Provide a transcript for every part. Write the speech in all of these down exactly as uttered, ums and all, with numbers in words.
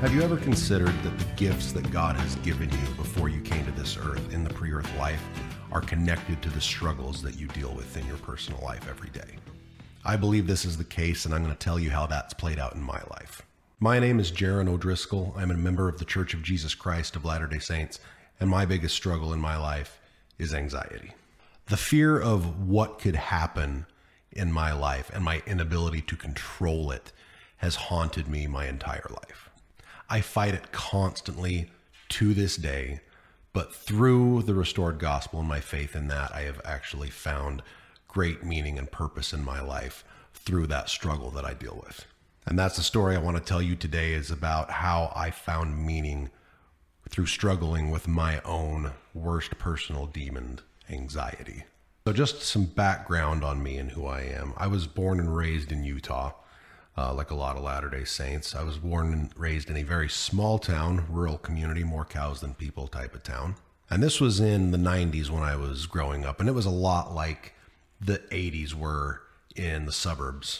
Have you ever considered that the gifts that God has given you before you came to this earth in the pre-earth life are connected to the struggles that you deal with in your personal life every day? I believe this is the case, and I'm going to tell you how that's played out in my life. My name is Jaron O'Driscoll. I'm a member of the Church of Jesus Christ of Latter-day Saints, and my biggest struggle in my life is anxiety. The fear of what could happen in my life and my inability to control it has haunted me my entire life. I fight it constantly to this day, but through the restored gospel and my faith in that, I have actually found great meaning and purpose in my life through that struggle that I deal with. And that's the story I want to tell you today, is about how I found meaning through struggling with my own worst personal demon, anxiety. So just some background on me and who I am. I was born and raised in Utah. Uh, like a lot of Latter-day Saints. I was born and raised in a very small town, rural community, more cows than people type of town. And this was in the nineties when I was growing up. And it was a lot like the eighties were in the suburbs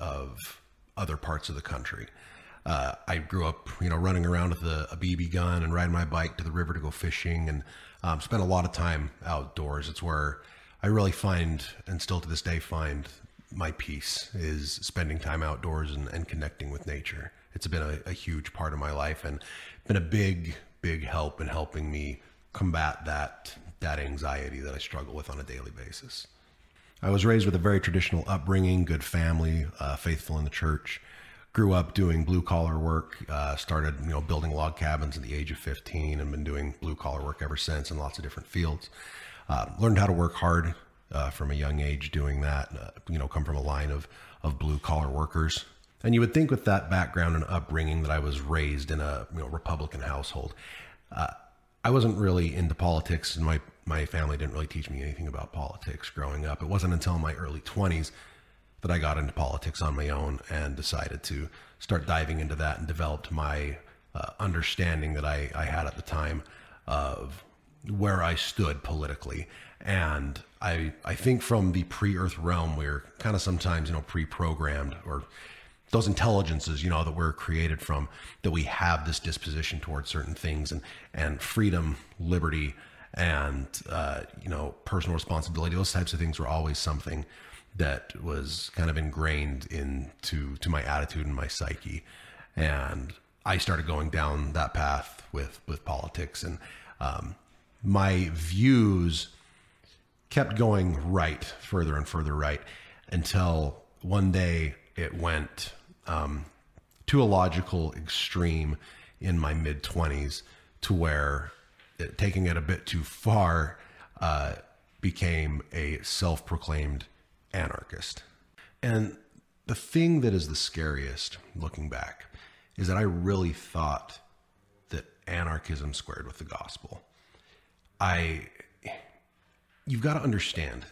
of other parts of the country. Uh, I grew up, you know, running around with a, a B B gun and riding my bike to the river to go fishing, and um, spent a lot of time outdoors. It's where I really find, and still to this day find, my peace, is spending time outdoors and, and connecting with nature. It's been a, a huge part of my life and been a big, big help in helping me combat that, that anxiety that I struggle with on a daily basis. I was raised with a very traditional upbringing, good family, uh, faithful in the church. Grew up doing blue collar work, uh, started, you know, building log cabins at the age of fifteen, and been doing blue collar work ever since in lots of different fields. Uh, learned how to work hard Uh, from a young age doing that, uh, you know, come from a line of, of blue collar workers. And you would think with that background and upbringing that I was raised in a, you know, Republican household. Uh, I wasn't really into politics, and my, my family didn't really teach me anything about politics growing up. It wasn't until my early twenties that I got into politics on my own and decided to start diving into that, and developed my uh, understanding that I, I had at the time of where I stood politically. And I I think from the pre-earth realm, we're kind of sometimes, you know, pre-programmed, or those intelligences, you know, that we're created from, that we have this disposition towards certain things, and, and freedom, liberty, and, uh, you know, personal responsibility. Those types of things were always something that was kind of ingrained into to my attitude and my psyche. And I started going down that path with, with politics, and um, my views kept going right, further and further right, until one day it went um, to a logical extreme in my mid-twenties, to where it, taking it a bit too far, uh, became a self-proclaimed anarchist. And the thing that is the scariest, looking back, is that I really thought that anarchism squared with the gospel. I... You've got to understand,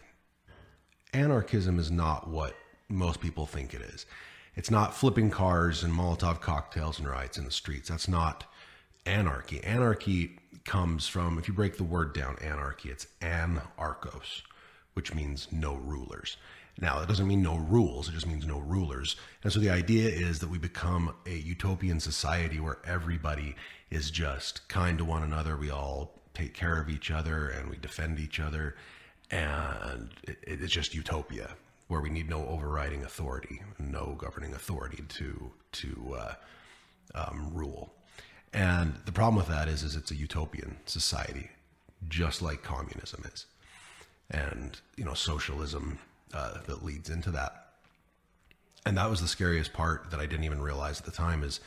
anarchism is not what most people think it is. It's not flipping cars and Molotov cocktails and riots in the streets. That's not anarchy. Anarchy comes from, if you break the word down, anarchy, it's anarchos, which means no rulers. Now, that doesn't mean no rules, it just means no rulers. And so the idea is that we become a utopian society where everybody is just kind to one another. We all take care of each other, and we defend each other, and it, it's just utopia, where we need no overriding authority, no governing authority to to uh, um, rule. And the problem with that is, is it's a utopian society, just like communism is, and you know, socialism uh, that leads into that. And that was the scariest part that I didn't even realize at the time, is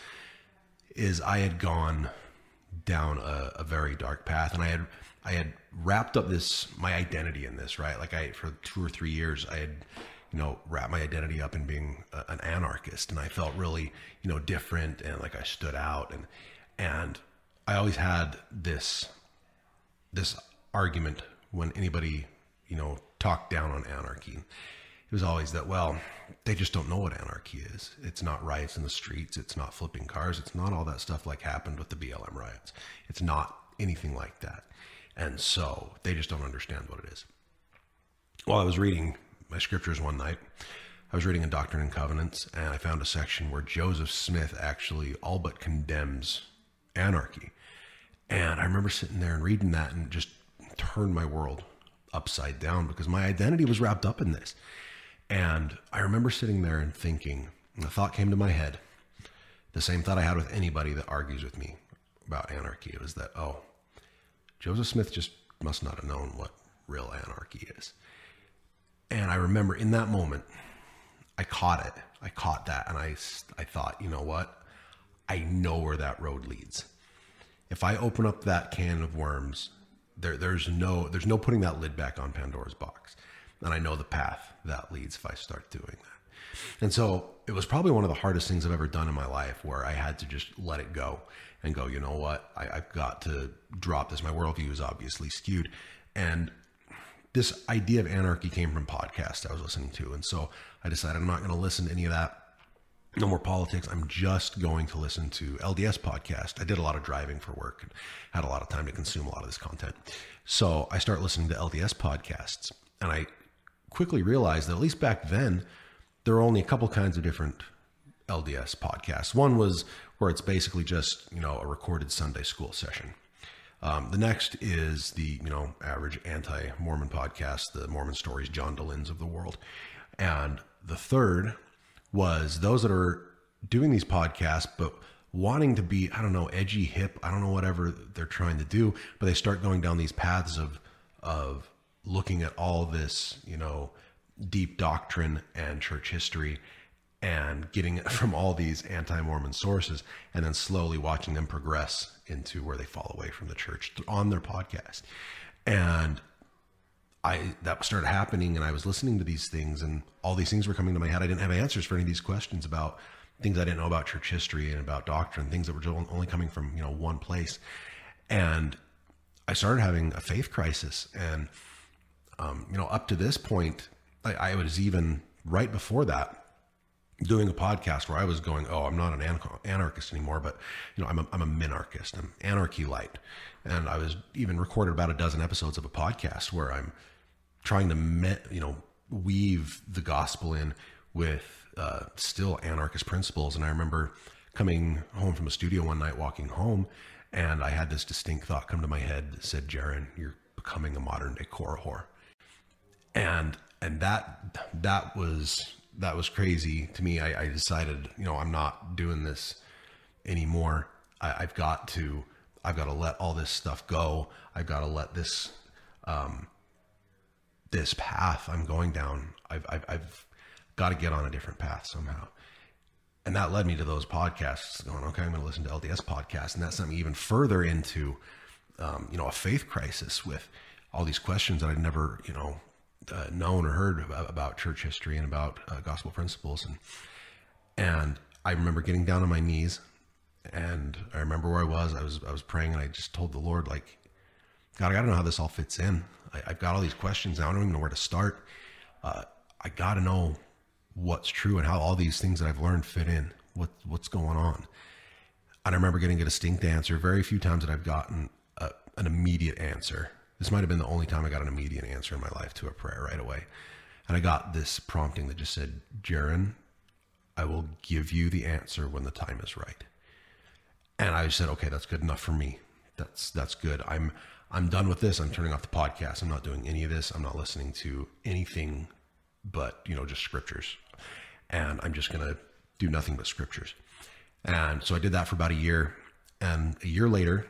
is I had gone down a, a very dark path, and I had I had wrapped up this my identity in this, right? Like I for two or three years I had, you know, wrapped my identity up in being a, an anarchist, and I felt really, you know, different, and like I stood out, and and I always had this this argument when anybody, you know, talked down on anarchy. It was always that, well, they just don't know what anarchy is. It's not riots in the streets. It's not flipping cars. It's not all that stuff like happened with the B L M riots. It's not anything like that. And so they just don't understand what it is. While I was reading my scriptures one night, I was reading in Doctrine and Covenants, and I found a section where Joseph Smith actually all but condemns anarchy. And I remember sitting there and reading that and just turned my world upside down, because my identity was wrapped up in this. And I remember sitting there and thinking, and the thought came to my head, the same thought I had with anybody that argues with me about anarchy. It was that, oh, Joseph Smith just must not have known what real anarchy is. And I remember in that moment, I caught it. I caught that. And I, I thought, you know what? I know where that road leads. If I open up that can of worms, there, there's no, there's no putting that lid back on Pandora's box. And I know the path that leads if I start doing that. And so it was probably one of the hardest things I've ever done in my life, where I had to just let it go and go, you know what? I, I've got to drop this. My worldview is obviously skewed. And this idea of anarchy came from podcasts I was listening to. And so I decided I'm not going to listen to any of that. No more politics. I'm just going to listen to L D S podcast. I did a lot of driving for work and had a lot of time to consume a lot of this content. So I start listening to L D S podcasts, and I quickly realized that at least back then, there were only a couple kinds of different L D S podcasts. One was where it's basically just, you know, a recorded Sunday school session. Um, the next is the, you know, average anti-Mormon podcast, the Mormon Stories, John DeLyn's of the world. And the third was those that are doing these podcasts, but wanting to be, I don't know, edgy, hip, I don't know, whatever they're trying to do, but they start going down these paths of, of looking at all this, you know, deep doctrine and church history and getting it from all these anti-Mormon sources, and then slowly watching them progress into where they fall away from the church on their podcast. And I, that started happening, and I was listening to these things, and all these things were coming to my head. I didn't have answers for any of these questions about things I didn't know about church history and about doctrine, things that were only coming from, you know, one place. And I started having a faith crisis. And, um, you know, up to this point, I, I was even right before that doing a podcast where I was going, oh, I'm not an anarchist anymore, but, you know, I'm a, I'm a minarchist. I'm anarchy light. And I was even recorded about a dozen episodes of a podcast where I'm trying to, me, you know, weave the gospel in with uh, still anarchist principles. And I remember coming home from a studio one night, walking home, and I had this distinct thought come to my head that said, Jaron, you're becoming a modern day core whore. And, and that, that was, that was crazy to me. I, I decided, you know, I'm not doing this anymore. I, I've got to, I've got to let all this stuff go. I've got to let this, um, this path I'm going down, I've, I've, I've got to get on a different path somehow. And that led me to those podcasts going, okay, I'm going to listen to L D S podcasts. And that sent me even further into, um, you know, a faith crisis with all these questions that I'd never, you know, uh, known or heard about, about church history and about uh, gospel principles. And, and I remember getting down on my knees, and I remember where I was, I was, I was praying, and I just told the Lord, like, God, I got to know how this all fits in. I, I've got all these questions now. I don't even know where to start. Uh, I got to know what's true and how all these things that I've learned fit in. What, what's going on? And I remember getting a distinct answer. Very few times that I've gotten a, an immediate answer. This might have been the only time I got an immediate answer in my life to a prayer right away. And I got this prompting that just said, Jaron, I will give you the answer when the time is right. And I said, okay, that's good enough for me. That's, that's good. I'm, I'm done with this. I'm turning off the podcast. I'm not doing any of this. I'm not listening to anything but, you know, just scriptures. And I'm just going to do nothing but scriptures. And so I did that for about a year. And a year later,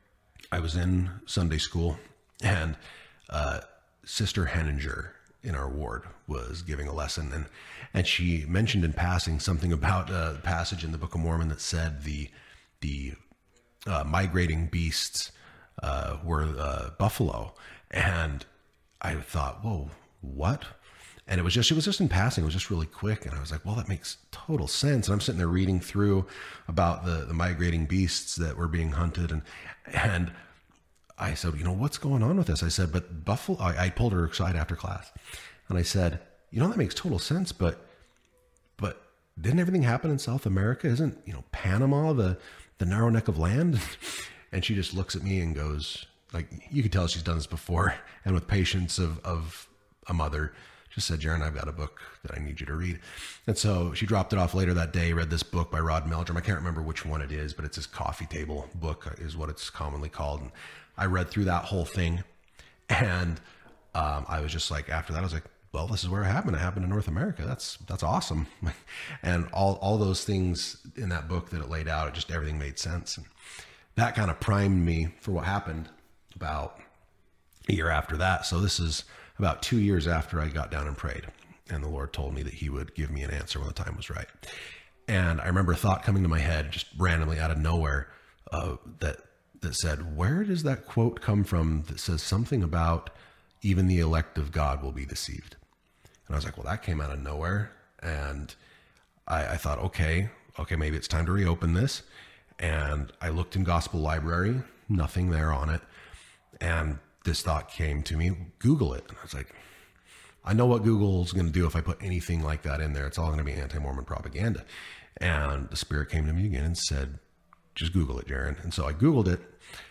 I was in Sunday school, and uh, Sister Henninger in our ward was giving a lesson. And, and she mentioned in passing something about a passage in the Book of Mormon that said the, the uh, migrating beasts uh, were uh, buffalo. And I thought, whoa, what? And it was just, it was just in passing. It was just really quick. And I was like, well, that makes total sense. And I'm sitting there reading through about the, the migrating beasts that were being hunted. And, and I said, you know, what's going on with this? I said, but buffalo, I, I pulled her aside after class, and I said, you know, that makes total sense, but, but didn't everything happen in South America? Isn't, you know, Panama, the, the narrow neck of land? And she just looks at me and goes, like, you could tell she's done this before. And with patience of, of a mother, she's just said, Jaron, I've got a book that I need you to read. And so she dropped it off later that day, read this book by Rod Meldrum. I can't remember which one it is, but it's his coffee table book is what it's commonly called. And I read through that whole thing. And um, I was just like, after that, I was like, well, this is where it happened. It happened in North America. That's, that's awesome. And all, all those things in that book that it laid out, it just, everything made sense. And that kind of primed me for what happened about a year after that. So this is about two years after I got down and prayed, and the Lord told me that he would give me an answer when the time was right. And I remember a thought coming to my head just randomly out of nowhere, uh, that, that said, where does that quote come from that says something about even the elect of God will be deceived? And I was like, well, that came out of nowhere. And I, I thought, okay, okay, maybe it's time to reopen this. And I looked in Gospel Library, nothing there on it. And this thought came to me, Google it. And I was like, I know what Google's going to do if I put anything like that in there. It's all going to be anti-Mormon propaganda. And the Spirit came to me again and said, just Google it, Jaron. And so I Googled it.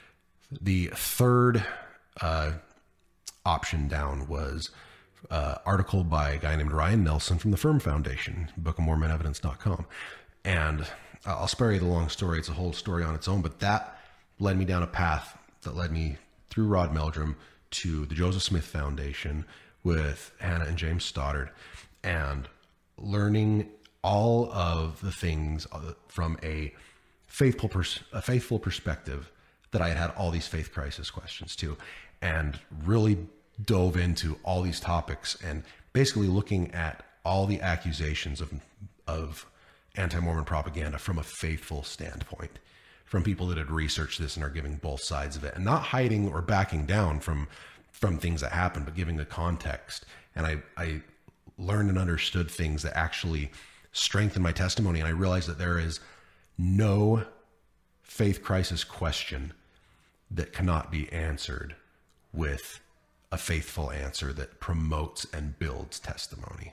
The third uh, option down was uh, article by a guy named Ryan Nelson from the Firm Foundation, book of mormon evidence dot com. And I'll spare you the long story. It's a whole story on its own, but that led me down a path that led me through Rod Meldrum to the Joseph Smith Foundation with Hannah and James Stoddard, and learning all of the things from a faithful, pers- a faithful perspective that I had had all these faith crisis questions too, and really dove into all these topics and basically looking at all the accusations of, of anti-Mormon propaganda from a faithful standpoint, from people that had researched this and are giving both sides of it, and not hiding or backing down from, from things that happened, but giving the context. And I, I learned and understood things that actually strengthened my testimony. And I realized that there is no faith crisis question that cannot be answered with a faithful answer that promotes and builds testimony.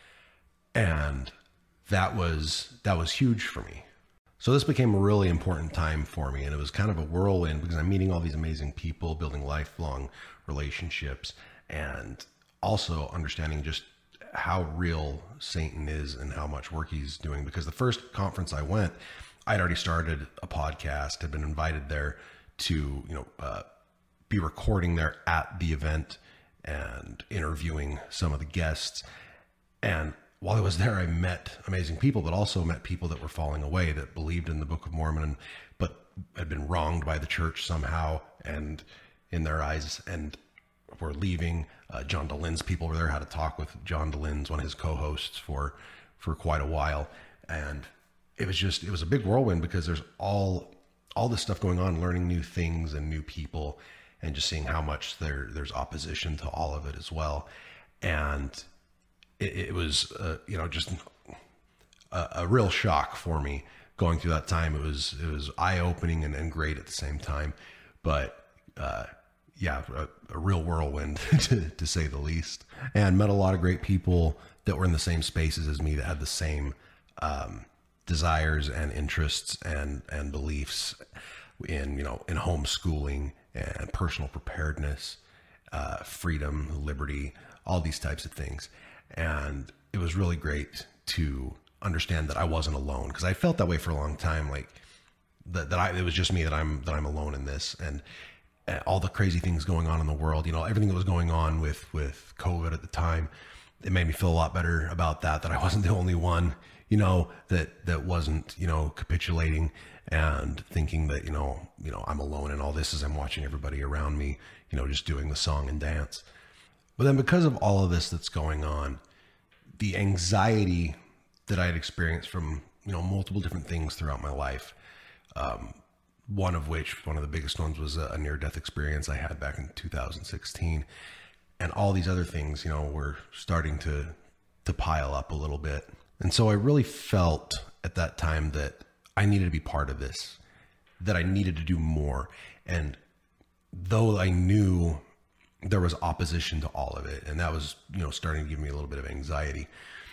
And that was, that was huge for me. So this became a really important time for me, and it was kind of a whirlwind because I'm meeting all these amazing people, building lifelong relationships, and also understanding just how real Satan is and how much work he's doing. Because the first conference I went, I'd already started a podcast, had been invited there to, you know, uh, be recording there at the event and interviewing some of the guests. And while I was there, I met amazing people, but also met people that were falling away, that believed in the Book of Mormon, but had been wronged by the church somehow and in their eyes, and were leaving. Uh, John DeLynne's people were there. Had a talk with John DeLynne's, one of his co-hosts, for, for quite a while. And it was just, it was a big whirlwind because there's all, all this stuff going on, learning new things and new people, and just seeing how much there, there's opposition to all of it as well. And it, it was, uh, you know, just a, a real shock for me going through that time. It was, it was eye-opening and, and great at the same time, but, uh, yeah, a, a real whirlwind to, to say the least, and met a lot of great people that were in the same spaces as me, that had the same, um, desires and interests and, and beliefs in, you know, in homeschooling and personal preparedness, uh, freedom, liberty, all these types of things. And it was really great to understand that I wasn't alone, because I felt that way for a long time. Like that, that I, it was just me, that I'm, that I'm alone in this, and uh, all the crazy things going on in the world, you know, everything that was going on with, with COVID at the time, it made me feel a lot better about that, that I wasn't the only one, you know, that, that wasn't, you know, capitulating and thinking that, you know, you know, I'm alone in all this as I'm watching everybody around me, you know, just doing the song and dance. But then because of all of this that's going on, the anxiety that I had experienced from, you know, multiple different things throughout my life, um, one of which, one of the biggest ones was a near-death experience I had back in two thousand sixteen. And all these other things, you know, were starting to, to pile up a little bit. And so I really felt at that time that I needed to be part of this, that I needed to do more. And though I knew there was opposition to all of it, and that was, you know, starting to give me a little bit of anxiety,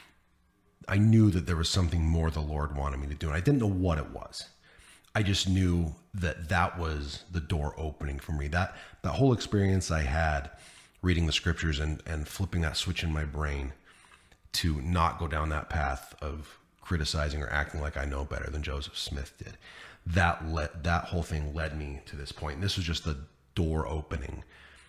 I knew that there was something more the Lord wanted me to do. And I didn't know what it was. I just knew that that was the door opening for me. That, that whole experience I had reading the scriptures and, and flipping that switch in my brain to not go down that path of criticizing or acting like I know better than Joseph Smith did. That led, that whole thing led me to this point. And this was just the door opening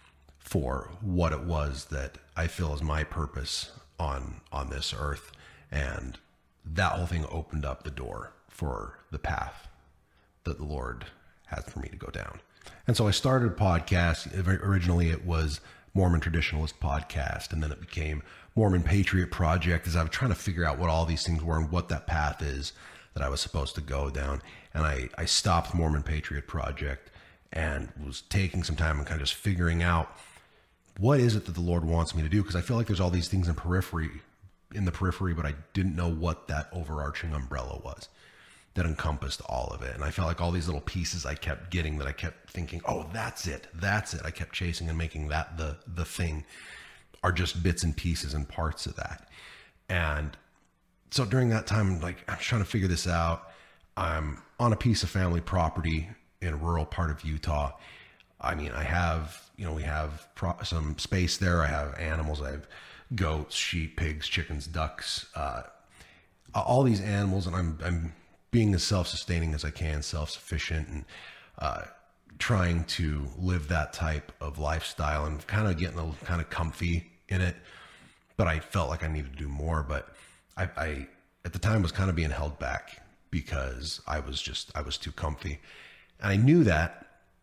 for what it was that I feel is my purpose on, on this earth. And that whole thing opened up the door for the path that the Lord has for me to go down. And so I started a podcast. Originally it was Mormon Traditionalist Podcast, and then it became Mormon Patriot Project, as I was trying to figure out what all these things were and what that path is that I was supposed to go down. And I, I stopped Mormon Patriot Project and was taking some time and kind of just figuring out what is it that the Lord wants me to do? Because I feel like there's all these things in periphery, in the periphery, but I didn't know what that overarching umbrella was that encompassed all of it. And I felt like all these little pieces I kept getting that I kept thinking, oh, that's it. That's it. I kept chasing and making that the, the thing, are just bits and pieces and parts of that. And so during that time, like, I'm trying to figure this out. I'm on a piece of family property in a rural part of Utah. I mean, I have, you know, we have pro- some space there. I have animals. I have goats, sheep, pigs, chickens, ducks, uh, all these animals. And I'm, I'm being as self-sustaining as I can, self-sufficient, and, uh, trying to live that type of lifestyle and kind of getting a kind of comfy in it. But I felt like I needed to do more, but I, I, at the time was kind of being held back because I was just, I was too comfy. And I knew that.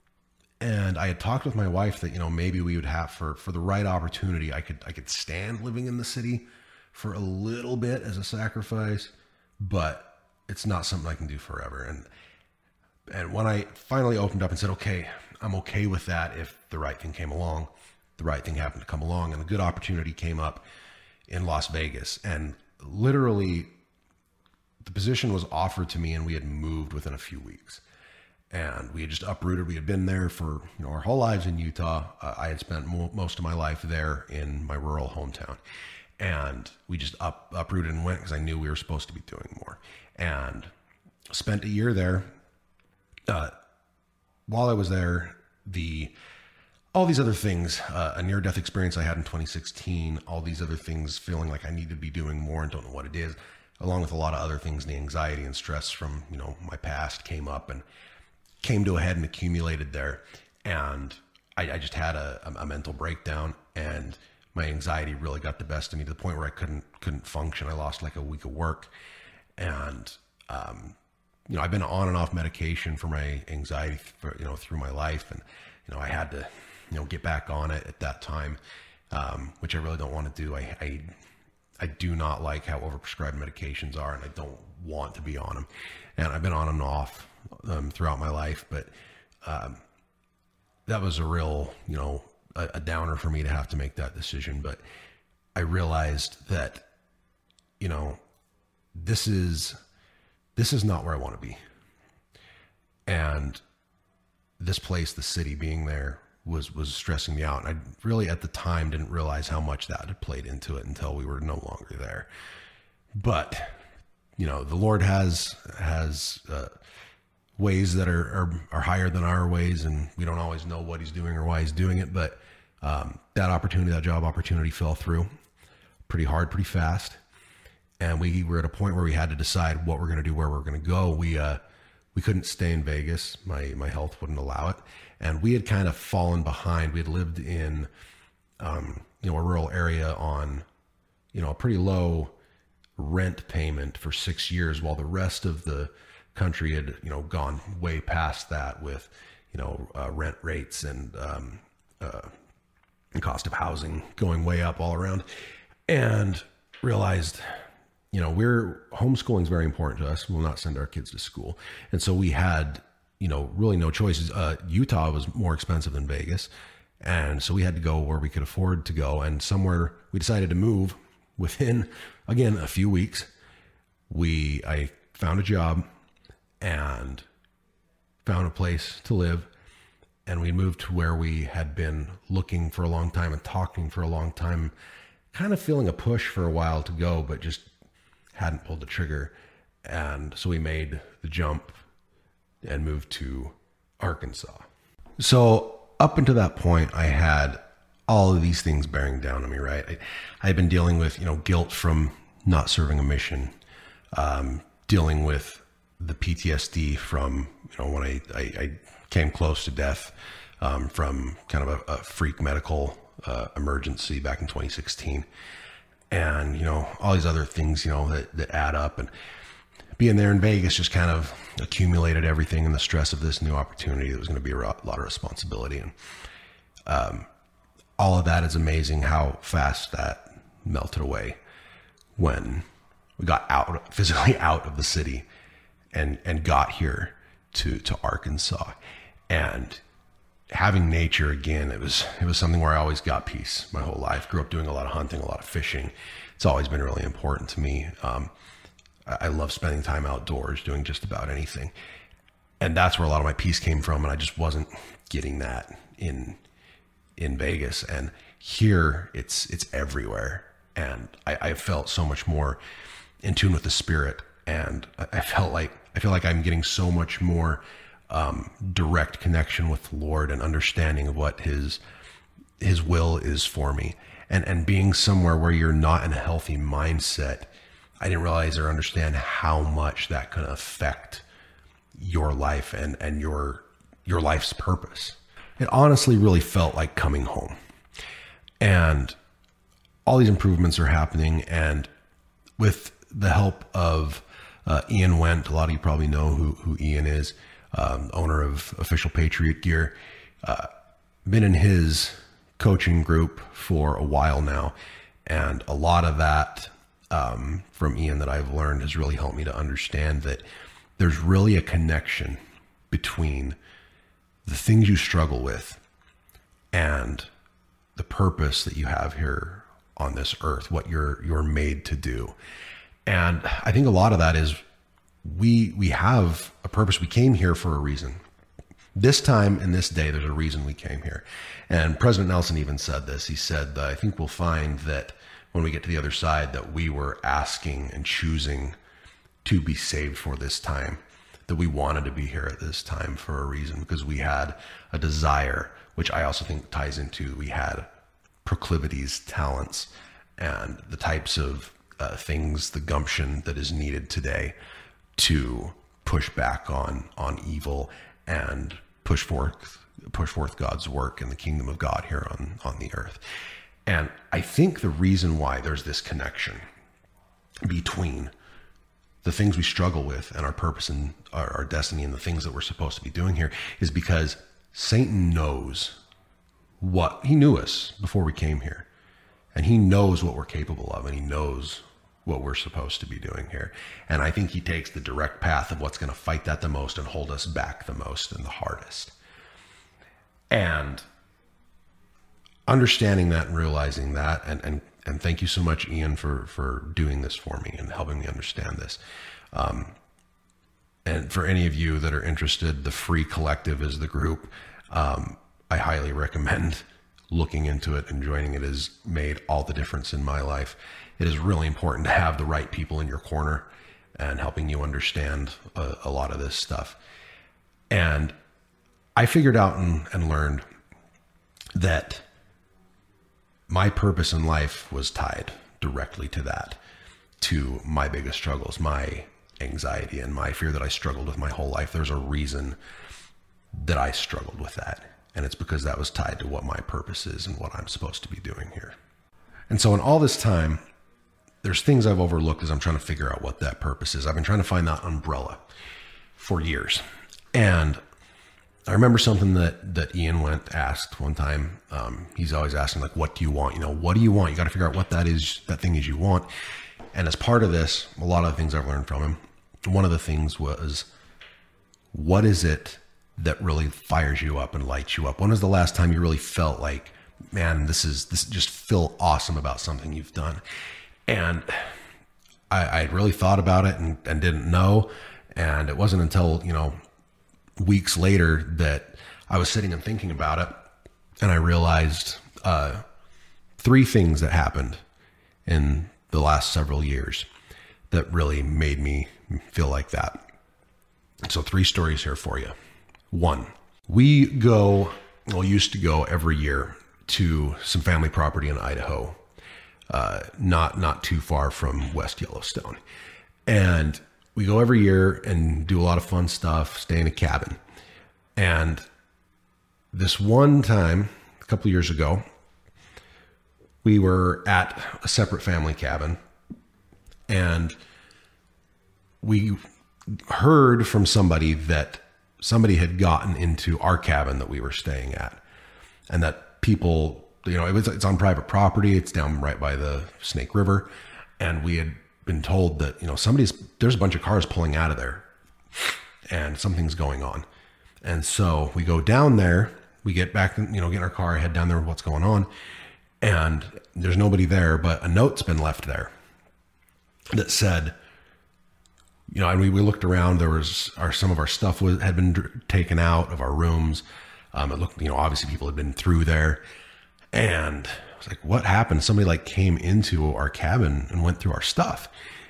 And I had talked with my wife that, you know, maybe we would have for, for the right opportunity, I could, I could stand living in the city for a little bit as a sacrifice, but it's not something I can do forever. And, and when I finally opened up and said, okay, I'm okay with that. If the right thing came along, the right thing happened to come along, and a good opportunity came up in Las Vegas. And literally the position was offered to me and we had moved within a few weeks. And we had just uprooted. We had been there for, you know, our whole lives in Utah. Uh, I had spent mo- most of my life there in my rural hometown. And we just up, uprooted and went because I knew we were supposed to be doing more. And spent a year there. Uh, while I was there, the all these other things, uh, a near-death experience I had in twenty sixteen, all these other things, feeling like I need to be doing more and don't know what it is, along with a lot of other things, the anxiety and stress from, you know, my past came up and came to a head and accumulated there. And I, I just had a, a mental breakdown, and my anxiety really got the best of me to the point where I couldn't, couldn't function. I lost like a week of work. And, um, you know, I've been on and off medication for my anxiety, for, you know, through my life. And, you know, I had to, you know, get back on it at that time, um, which I really don't want to do. I, I, I do not like how overprescribed medications are, and I don't want to be on them. And I've been on and off um, throughout my life, but um, that was a real, you know, a, a downer for me to have to make that decision. But I realized that, you know, this is, this is not where I want to be. And this place, the city, being there was, was stressing me out. And I really at the time didn't realize how much that had played into it until we were no longer there. But, you know, the Lord has, has, uh, ways that are, are, are higher than our ways. And we don't always know what he's doing or why he's doing it. But, um, that opportunity, that job opportunity fell through pretty hard, pretty fast. And we were at a point where we had to decide what we're going to do, where we're going to go. We, uh, we couldn't stay in Vegas. My, my health wouldn't allow it. And we had kind of fallen behind. We had lived in, um, you know, a rural area on, you know, a pretty low rent payment for six years while the rest of the country had, you know, gone way past that with, you know, uh, rent rates and, um, uh, and cost of housing going way up all around, and realized, you know, we're homeschooling is very important to us. We'll not send our kids to school. And so we had, you know, really no choices. Uh, Utah was more expensive than Vegas. And so we had to go where we could afford to go, and somewhere we decided to move within, again, a few weeks. We, I found a job and found a place to live. And we moved to where we had been looking for a long time and talking for a long time, kind of feeling a push for a while to go, but just hadn't pulled the trigger. And so we made the jump and moved to Arkansas. So up until that point, I had all of these things bearing down on me, right? I, I've been dealing with, you know, guilt from not serving a mission, um, dealing with the P T S D from, you know, when I, I, I came close to death, um, from kind of a, a freak medical, uh, emergency back in twenty sixteen. And, you know, all these other things, you know, that, that add up, and being there in Vegas just kind of accumulated everything, and the stress of this new opportunity that was going to be a lot of responsibility. And, um, all of that is amazing how fast that melted away when we got out, physically out of the city and, and got here to, to Arkansas. And having nature again, it was, it was something where I always got peace my whole life. Grew up doing a lot of hunting, a lot of fishing. It's always been really important to me. Um, I, I love spending time outdoors, doing just about anything. And that's where a lot of my peace came from. And I just wasn't getting that in, in Vegas. And here it's, it's everywhere. And I, I felt so much more in tune with the spirit. And I, I felt like, I feel like I'm getting so much more, um, direct connection with the Lord and understanding of what his, his will is for me. And, and being somewhere where you're not in a healthy mindset, I didn't realize or understand how much that could affect your life and, and your, your life's purpose. It honestly really felt like coming home. And all these improvements are happening. And with the help of uh, Ian Wendt, a lot of you probably know who, who Ian is, um, owner of Official Patriot Gear, uh, been in his coaching group for a while now. And a lot of that um, from Ian that I've learned has really helped me to understand that there's really a connection between the things you struggle with and the purpose that you have here on this earth, what you're, you're made to do. And I think a lot of that is we, we have a purpose. We came here for a reason. This time in this day, there's a reason we came here. And President Nelson even said this. He said, I think we'll find that when we get to the other side, that we were asking and choosing to be saved for this time, that we wanted to be here at this time for a reason, because we had a desire, which I also think ties into, we had proclivities, talents, and the types of uh, things, the gumption that is needed today to push back on, on evil and push forth, push forth God's work in the kingdom of God here on, on the earth. And I think the reason why there's this connection between the things we struggle with and our purpose and our, our destiny and the things that we're supposed to be doing here is because Satan knows what, he knew us before we came here, and he knows what we're capable of, and he knows what we're supposed to be doing here. And I think he takes the direct path of what's going to fight that the most and hold us back the most and the hardest. And understanding that and realizing that, and, and, and thank you so much, Ian, for, for doing this for me and helping me understand this. Um, and for any of you that are interested, the Free Collective is the group. Um, I highly recommend looking into it, and joining it has made all the difference in my life. It is really important to have the right people in your corner and helping you understand a, a lot of this stuff. And I figured out and, and learned that my purpose in life was tied directly to that, to my biggest struggles, my anxiety and my fear that I struggled with my whole life. There's a reason that I struggled with that. And it's because that was tied to what my purpose is and what I'm supposed to be doing here. And so in all this time, there's things I've overlooked as I'm trying to figure out what that purpose is. I've been trying to find that umbrella for years. And I remember something that, that Ian Wendt asked one time. Um, he's always asking, like, what do you want? You know, what do you want? You got to figure out what that is, that thing is you want. And as part of this, a lot of the things I've learned from him, one of the things was, what is it that really fires you up and lights you up? When was the last time you really felt like, man, this is, this just feel awesome about something you've done? And I, I really thought about it and, and didn't know. And it wasn't until, you know, weeks later that I was sitting and thinking about it, and I realized uh, three things that happened in the last several years that really made me feel like that. So three stories here for you. One, we go, well, used to go every year to some family property in Idaho, uh, not not too far from West Yellowstone. And we go every year and do a lot of fun stuff, stay in a cabin. And this one time, a couple of years ago, we were at a separate family cabin, and we heard from somebody that somebody had gotten into our cabin that we were staying at, and that people, you know, it was, it's on private property. It's down right by the Snake River. And we had been told that, you know, somebody's, there's a bunch of cars pulling out of there and something's going on. And so we go down there, we get back, you know, get in our car, head down there, what's going on. And there's nobody there, but a note's been left there that said, you know, and we, we looked around, there was our, some of our stuff was, had been dr- taken out of our rooms. Um, it looked, you know, obviously people had been through there, and I was like, what happened? Somebody like came into our cabin and went through our stuff.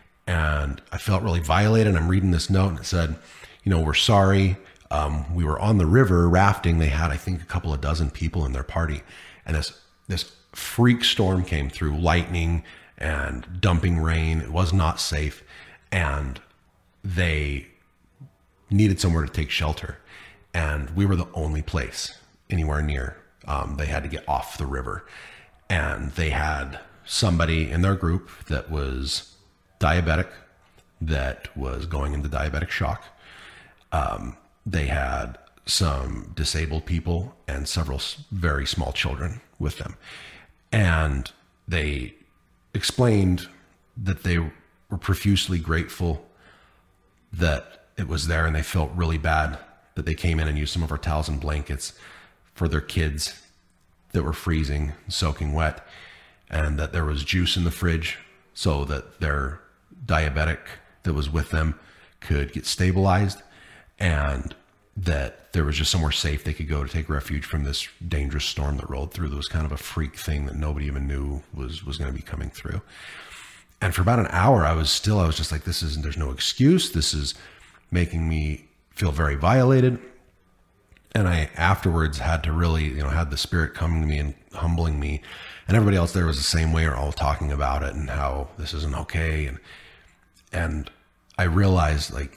And I felt really violated. I'm reading this note and it said, you know, we're sorry. Um, we were on the river rafting. They had, I think, a couple of dozen people in their party. And this, this freak storm came through, lightning and dumping rain. It was not safe. And they needed somewhere to take shelter. And we were the only place anywhere near. Um, they had to get off the river. And they had somebody in their group that was diabetic, that was going into diabetic shock. Um, they had some disabled people and several very small children with them. And they explained that they were profusely grateful that it was there, and they felt really bad that they came in and used some of our towels and blankets for their kids that were freezing, soaking wet, and that there was juice in the fridge so that their diabetic that was with them could get stabilized, and that there was just somewhere safe they could go to take refuge from this dangerous storm that rolled through. That was kind of a freak thing that nobody even knew was, was going to be coming through. And for about an hour, I was still, I was just like, this is, there's no excuse. This is making me feel very violated. And I afterwards had to really, you know, had the Spirit coming to me and humbling me. And everybody else there was the same way, or all talking about it and how this isn't okay. And, and I realized, like,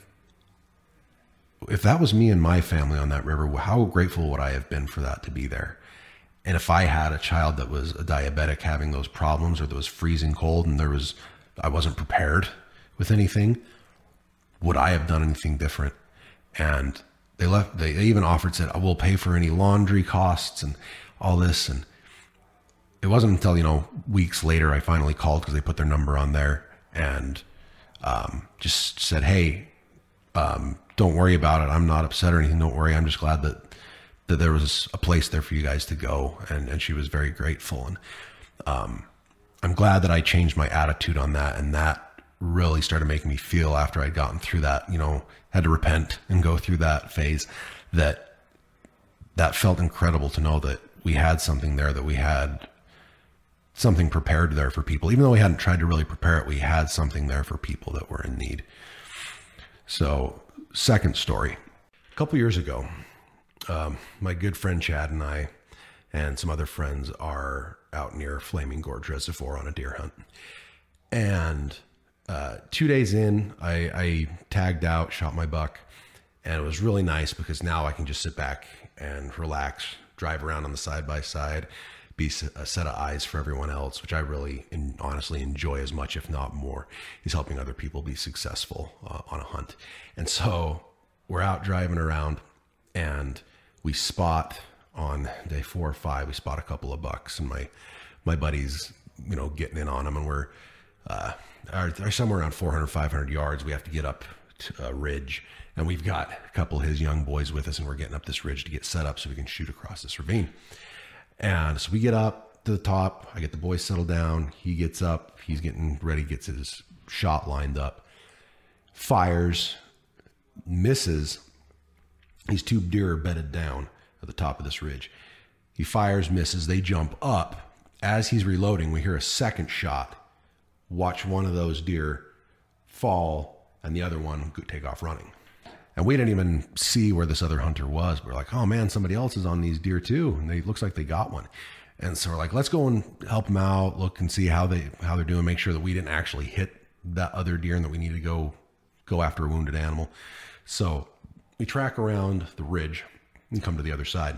if that was me and my family on that river, how grateful would I have been for that to be there? And if I had a child that was a diabetic having those problems, or that was freezing cold and there was, I wasn't prepared with anything, would I have done anything different? And they left, they even offered, said, I will pay for any laundry costs and all this. And it wasn't until, you know, weeks later, I finally called because they put their number on there, and um, just said, hey, um, don't worry about it. I'm not upset or anything. Don't worry. I'm just glad that, that there was a place there for you guys to go. And, and she was very grateful. And um, I'm glad that I changed my attitude on that. And that really started making me feel, after I'd gotten through that, you know, had to repent and go through that phase, that that felt incredible to know that we had something there, that we had something prepared there for people. Even though we hadn't tried to really prepare it, we had something there for people that were in need. So, second story. A couple years ago, um, my good friend Chad and I and some other friends are out near Flaming Gorge Reservoir on a deer hunt. And uh, two days in, I, I tagged out, shot my buck, and it was really nice because now I can just sit back and relax, drive around on the side-by-side, be a set of eyes for everyone else, which I really and honestly enjoy as much, if not more, is helping other people be successful uh, on a hunt. And so we're out driving around, and we spot on day four or five, we spot a couple of bucks, and my, my buddies, you know, getting in on them, and we're, uh, are, are somewhere around four hundred, five hundred yards. We have to get up to a ridge, and we've got a couple of his young boys with us, and we're getting up this ridge to get set up so we can shoot across this ravine. And so we get up to the top, I get the boys settled down, he gets up, he's getting ready, gets his shot lined up, fires, misses. These two deer are bedded down at the top of this ridge. He fires, misses, they jump up. As he's reloading, we hear a second shot. Watch one of those deer fall and the other one take off running. And we didn't even see where this other hunter was. We're like, oh man, somebody else is on these deer too. And they looks like they got one. And so we're like, let's go and help them out, look and see how they, how they're doing, make sure that we didn't actually hit that other deer and that we need to go, go after a wounded animal. So we track around the ridge and come to the other side,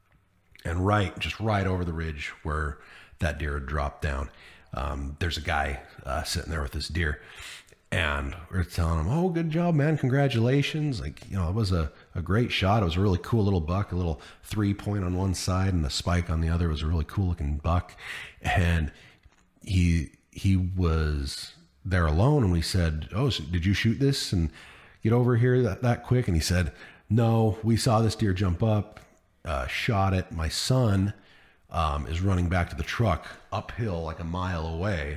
and right, just right over the ridge where that deer had dropped down. Um, there's a guy uh, sitting there with this deer, and we're telling him, oh, good job, man. Congratulations. Like, you know, it was a, a great shot. It was a really cool little buck, a little three point on one side and a spike on the other. It was a really cool looking buck. And he, he was there alone. And we said, oh, so did you shoot this and get over here that, that quick? And he said, no, we saw this deer jump up, uh, shot it. My son um, is running back to the truck uphill like a mile away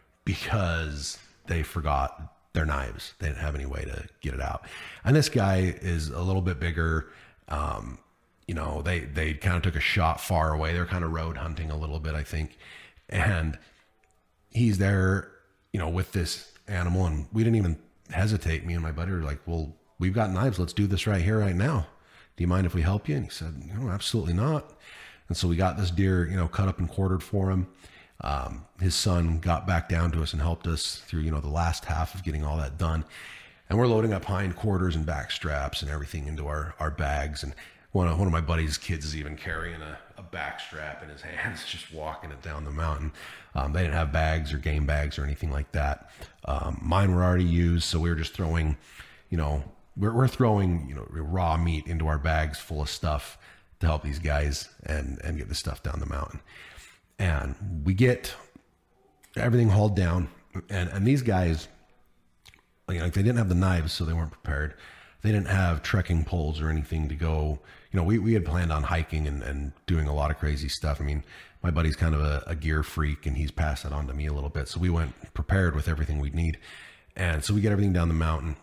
because they forgot their knives. They didn't have any way to get it out. And this guy is a little bit bigger. Um, you know, they, they kind of took a shot far away. They're kind of road hunting a little bit, I think. And he's there, you know, with this animal, and we didn't even hesitate. Me and my buddy were like, well, we've got knives. Let's do this right here, right now. Do you mind if we help you? And he said, no, absolutely not. And so we got this deer, you know, cut up and quartered for him. Um, his son got back down to us and helped us through, you know, the last half of getting all that done. And we're loading up hind quarters and back straps and everything into our, our bags. And one of, one of my buddy's kids is even carrying a, a back strap in his hands, just walking it down the mountain. Um, they didn't have bags or game bags or anything like that. Um, mine were already used. So we were just throwing, you know, we're, we're throwing, you know, raw meat into our bags full of stuff to help these guys and, and get the stuff down the mountain. And we get everything hauled down, and, and these guys, like, like they didn't have the knives, so they weren't prepared. They didn't have trekking poles or anything to go. You know, we, we had planned on hiking and, and doing a lot of crazy stuff. I mean, my buddy's kind of a, a gear freak, and he's passed that on to me a little bit. So we went prepared with everything we'd need. And so we get everything down the mountain.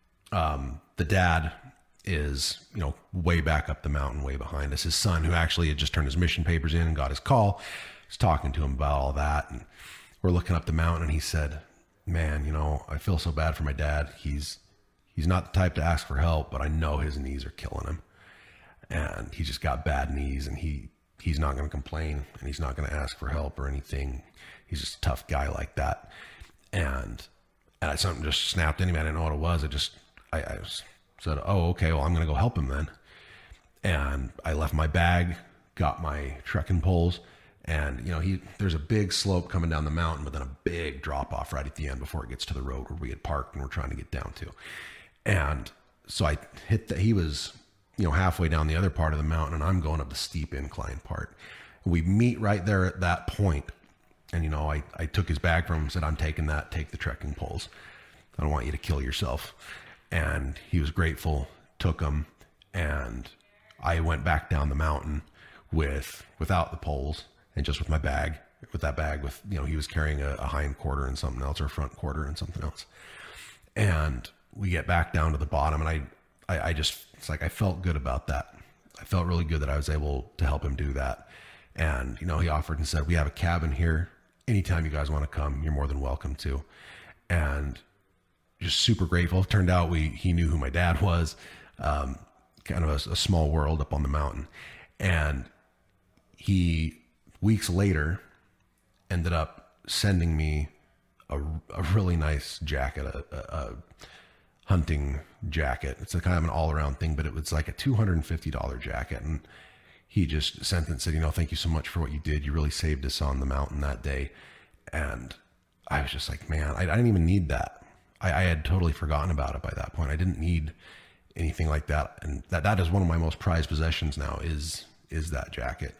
Um, the dad is, you know, way back up the mountain, way behind us. His son, who actually had just turned his mission papers in and got his call, was talking to him about all that. And we're looking up the mountain, and he said, man, you know, I feel so bad for my dad. He's, he's not the type to ask for help, but I know his knees are killing him, and he just got bad knees, and he, he's not going to complain, and he's not going to ask for help or anything. He's just a tough guy like that. And, and I, something just snapped in me. I didn't know what it was. I just, I, I was, said, oh, okay, well, I'm going to go help him then. And I left my bag, got my trekking poles, and, you know, he, there's a big slope coming down the mountain, but then a big drop off right at the end before it gets to the road where we had parked and we're trying to get down to. And so I hit that. He was, you know, halfway down the other part of the mountain, and I'm going up the steep incline part. And we meet right there at that point. And, you know, I, I took his bag from him and said, I'm taking that, take the trekking poles. I don't want you to kill yourself. And he was grateful, took them, and I went back down the mountain with, without the poles and just with my bag, with that bag with, you know, he was carrying a, a hind quarter and something else, or a front quarter and something else. And we get back down to the bottom, and I, I, I just, it's like, I felt good about that. I felt really good that I was able to help him do that. And, you know, he offered and said, we have a cabin here. Anytime you guys want to come, you're more than welcome to. And just super grateful. It turned out we, he knew who my dad was, um, kind of a, a small world up on the mountain. And he, weeks later, ended up sending me a, a really nice jacket, a, a, a hunting jacket. It's a kind of an all around thing, but it was like a two hundred fifty dollars jacket. And he just sent it and said, you know, thank you so much for what you did. You really saved us on the mountain that day. And I was just like, man, I, I didn't even need that. I, I had totally forgotten about it by that point. I didn't need anything like that. And that, that is one of my most prized possessions now is, is that jacket.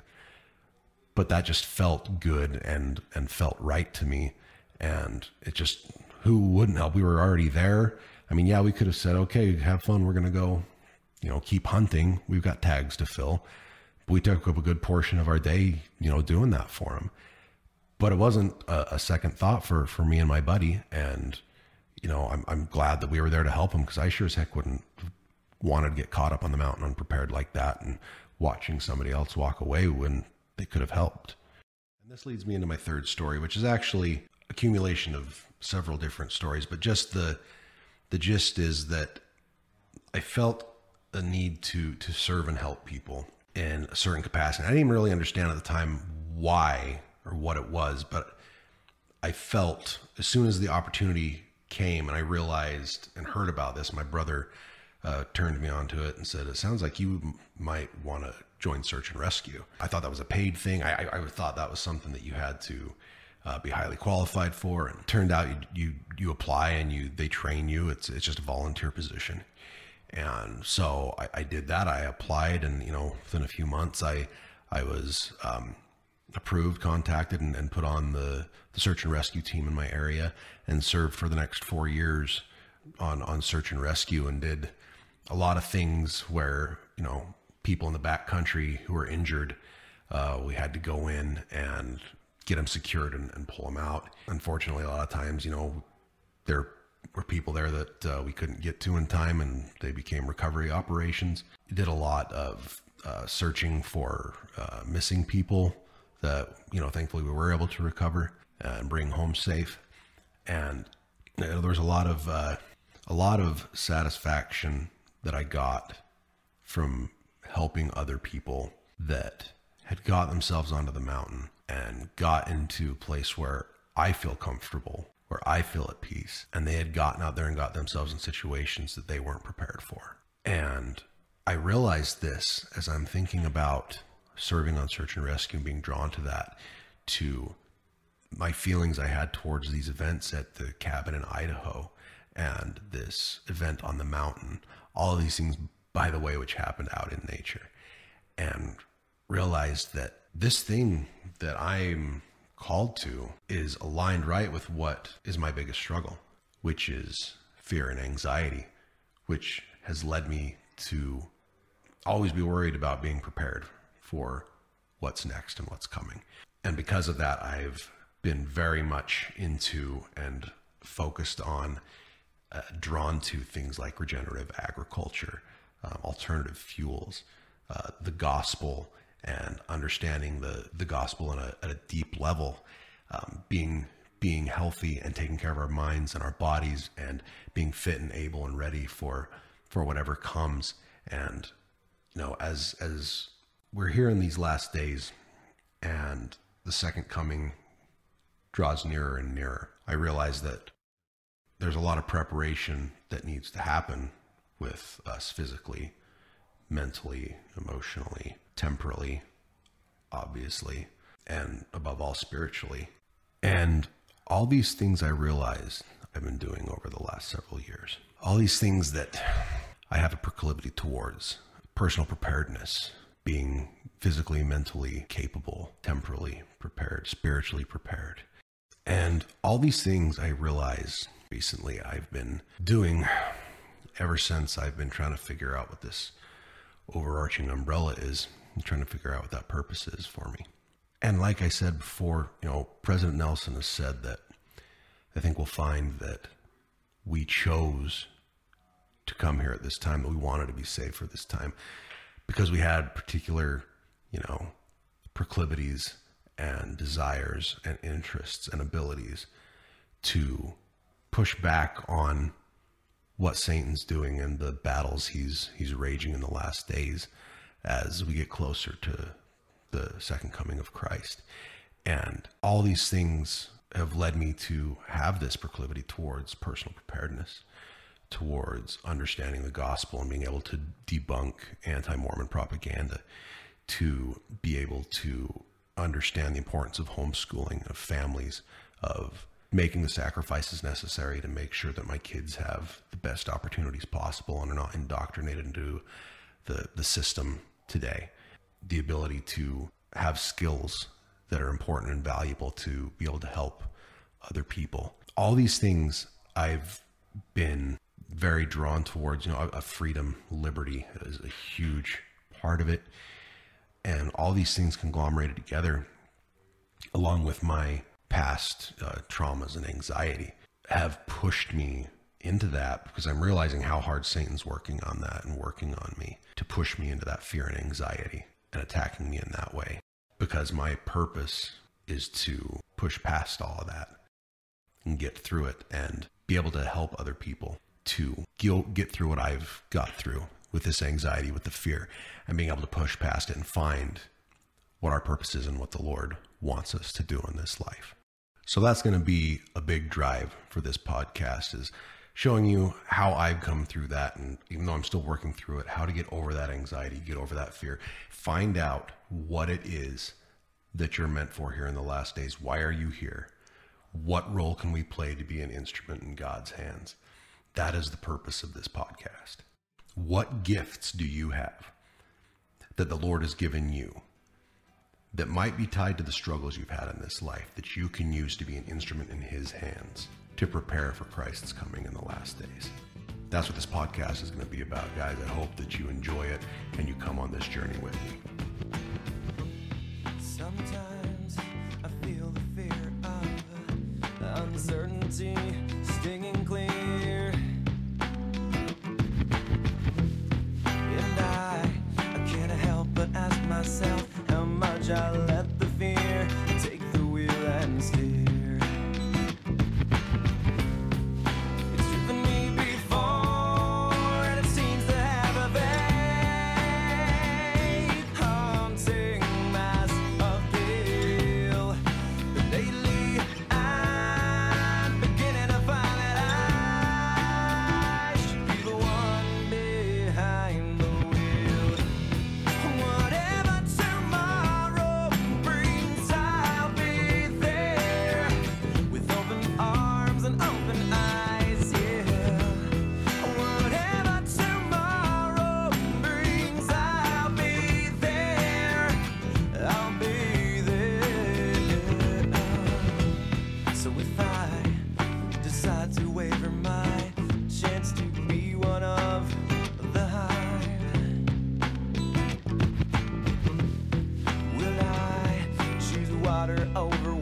But that just felt good and, and felt right to me. And it just, who wouldn't help? We were already there. I mean, yeah, we could have said, okay, have fun. We're going to go, you know, keep hunting. We've got tags to fill. But we took up a good portion of our day, you know, doing that for him. But it wasn't a, a second thought for, for me and my buddy. And, you know, I'm, I'm glad that we were there to help him, because I sure as heck wouldn't wanted to get caught up on the mountain unprepared like that and watching somebody else walk away when they could have helped. And this leads me into my third story, which is actually accumulation of several different stories, but just the, the gist is that I felt a need to, to serve and help people in a certain capacity. I didn't even really understand at the time why or what it was, but I felt as soon as the opportunity came and I realized and heard about this, my brother uh, turned me onto it and said, it sounds like you m- might want to join search and rescue. I thought that was a paid thing. I, I, I thought that was something that you had to uh, be highly qualified for. And it turned out you, you, you apply and you, they train you. It's, it's just a volunteer position. And so I, I did that. I applied, and, you know, within a few months, I, I was, um, approved, contacted, and, and put on the, the search and rescue team in my area, and served for the next four years on, on search and rescue, and did a lot of things where, you know, people in the back country who were injured, uh, we had to go in and get them secured and, and pull them out. Unfortunately, a lot of times, you know, there were people there that uh, we couldn't get to in time, and they became recovery operations. We did a lot of uh, searching for uh, missing people that, you know, thankfully we were able to recover and bring home safe. And you know, there was a lot of uh, a lot of satisfaction that I got from helping other people that had got themselves onto the mountain and got into a place where I feel comfortable, where I feel at peace, and they had gotten out there and got themselves in situations that they weren't prepared for. And I realized this as I'm thinking about serving on search and rescue and being drawn to that, to my feelings I had towards these events at the cabin in Idaho and this event on the mountain, all of these things, by the way, which happened out in nature, and realized that this thing that I'm called to is aligned right with what is my biggest struggle, which is fear and anxiety, which has led me to always be worried about being prepared for what's next and what's coming. And because of that, I've been very much into and focused on, uh, drawn to things like regenerative agriculture, um, alternative fuels, uh, the gospel, and understanding the, the gospel on a, at a deep level, um, being being healthy and taking care of our minds and our bodies, and being fit and able and ready for for whatever comes. And you know, as as we're here in these last days, and the second coming draws nearer and nearer, I realize that there's a lot of preparation that needs to happen with us physically, mentally, emotionally, temporally, obviously, and above all, spiritually. And all these things I realized I've been doing over the last several years, all these things that I have a proclivity towards: personal preparedness, being physically, mentally capable, temporally prepared, spiritually prepared. And all these things I realized recently I've been doing ever since I've been trying to figure out what this overarching umbrella is, and trying to figure out what that purpose is for me. And like I said before, you know, President Nelson has said that I think we'll find that we chose to come here at this time, that we wanted to be saved for this time, because we had particular, you know, proclivities and desires and interests and abilities to push back on what Satan's doing and the battles he's he's raging in the last days as we get closer to the second coming of Christ. And all these things have led me to have this proclivity towards personal preparedness, towards understanding the gospel and being able to debunk anti-Mormon propaganda, to be able to understand the importance of homeschooling, of families, of making the sacrifices necessary to make sure that my kids have the best opportunities possible and are not indoctrinated into the, the system today. The ability to have skills that are important and valuable to be able to help other people. All these things I've been very drawn towards. You know, a freedom, liberty is a huge part of it. And all these things conglomerated together, along with my past uh, traumas and anxiety, have pushed me into that, because I'm realizing how hard Satan's working on that and working on me to push me into that fear and anxiety and attacking me in that way. Because my purpose is to push past all of that and get through it and be able to help other people to get through what I've got through with this anxiety, with the fear, and being able to push past it and find what our purpose is and what the Lord wants us to do in this life. So that's going to be a big drive for this podcast, is showing you how I've come through that. And even though I'm still working through it, how to get over that anxiety, get over that fear, find out what it is that you're meant for here in the last days. Why are you here? What role can we play to be an instrument in God's hands? That is the purpose of this podcast. What gifts do you have that the Lord has given you that might be tied to the struggles you've had in this life that you can use to be an instrument in His hands to prepare for Christ's coming in the last days? That's what this podcast is going to be about, guys. I hope that you enjoy it and you come on this journey with me. Sometimes I feel the fear of the uncertainty stinging clear, and I, I can't help but ask myself how much I let the fear take the wheel and steer. It's driven me before, and it seems to have a vague haunting mass of guilt. But lately I'm beginning to find that I should be the one behind the wheel. Whatever tomorrow brings, I'll be there with open arms and open eyes, yeah. Whatever tomorrow brings, I'll be there, I'll be there. So if I decide to waver my chance to be one of the hive, will I choose water over